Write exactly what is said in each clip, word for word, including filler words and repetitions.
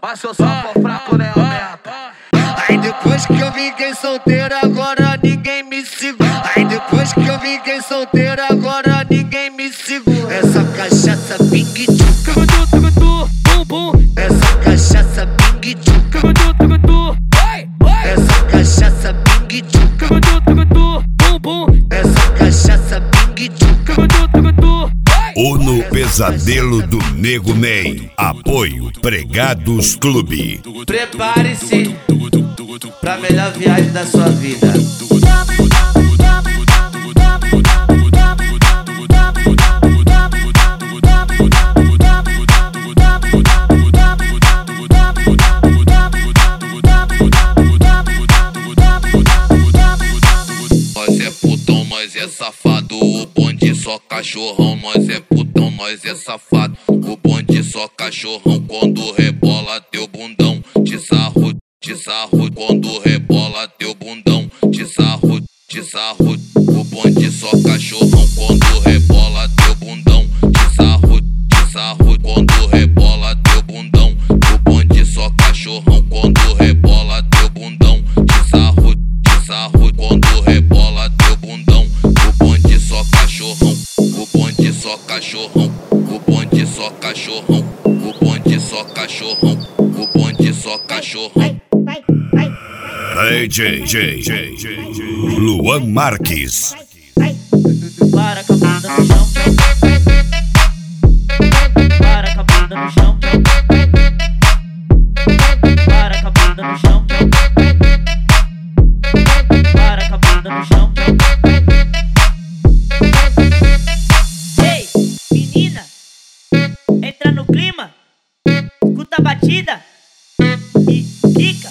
Mas se eu só for fraco, nem aumenta. Aí depois que eu fiquei solteiro, agora ninguém me segura. Aí depois que eu fiquei solteiro, agora ninguém me segura. Essa cachaça ping tchu, essa cachaça ping tchu, essa cachaça ping tchu, essa cachaça ping tchu. O No Pesadelo do Nego Ney. Apoio Pregados Clube. Prepare-se pra melhor viagem da sua vida. Nós é putão, nós é safado. O bonde só cachorrão. Nós é putão, nós é safado. O bonde só cachorrão. Quando rebola teu bundão, de sarro, de sarro. Quando rebola teu bundão, de sarro, de sarro. O bonde só cachorrão. Quando rebola teu bundão, de sarro, de sarro. Quando rebola teu bundão, o bonde só cachorrão. Quando rebola teu bundão, de sarro, de sarro. Quando rebola teu bundão, o bonde só cachorrão. O bonde só cachorrão. O bonde só cachorrão. O bonde só cachorrão. O bonde só cachorrão. D J J J Luan Marques. Para com a bunda no chão. Para com a bunda no chão. Para com a bunda no chão. Para com a bunda no chão. Ei, menina, entra no clima, escuta a batida e fica.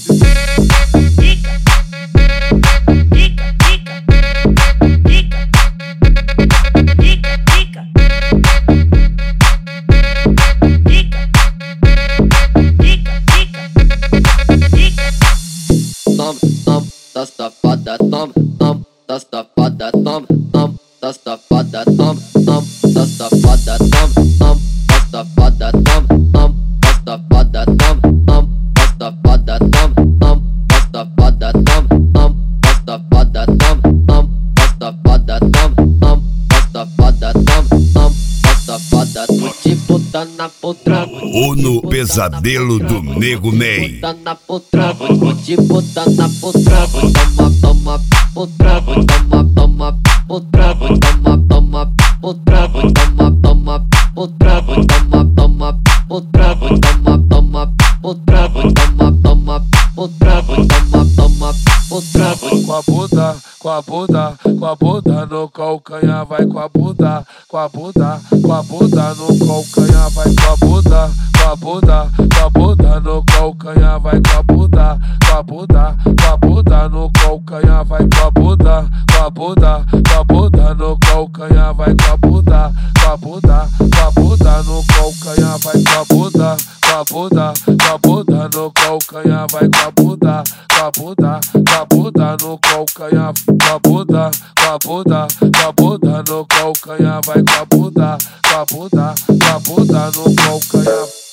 Toma, toma, tá safada, toma, toma, tá safada, toma, toma, tá safada, toma, toma, tá safada, toma, toma, tá safada, toma, toma, tá safada, toma, toma, tá safada, toma, toma, tá safada, toma, toma, tá safada, toma, toma, tá safada, toma, toma, tá safada, toma, toma, tá safada, vou te botar na potra. O No Pesadelo do Nego Ney. Botar na potra, vou, vou te botar na potra, vou tomar, toma, potra, vou tomar, toma, potra, vou tomar, toma, potra, vou tomar, toma, potra, vou tomar, toma, potra, vou tomar, toma, potra, vou tomar, toma, potra, vou tomar, toma, potra, vou. Com a bunda, com a bunda, com a bunda no calcanhar, vai com a bunda, com a bunda, com a bunda no calcanhar, vai com a bunda, com a bunda, com a bunda no calcanhar, vai com a bunda, com a bunda, com a bunda no calcanhar, vai com a bunda, com a bunda, com a bunda no calcanhar, vai com a bunda, com a bunda, com a bunda no calcanhar, vai com a bunda, com a bunda, com a bunda no calcanhar, vai com a bunda, com a bunda, com a bunda no calcanhar, com a bunda, com a bunda, com a bunda no calcanhar, vai com a bunda, com a bunda, com a bunda no calcanhar.